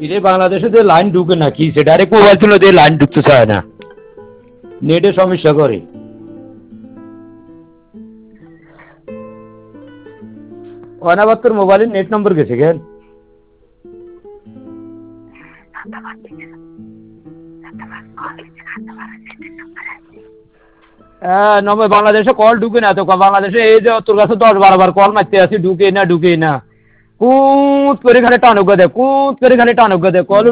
ইরে বাংলাদেশে যে লাইন ঢুকে না কি সেটা আরেক মোবাইল ছিল যে লাইন ঢুকতে চায় না, নেটে সমস্যা করে। অনাবাদ তোর মোবাইলের নেট নম্বর গেছে কেন? হ্যাঁ নম্বর বাংলাদেশে কল ঢুকে না তো, বাংলাদেশে এই যে তোর কাছে 10-12 বার কল মারতে আছি, ঢুকে না ঢুকে না, কুত করে খালি টানুক দে, কুত করে খালি টানুক দে কল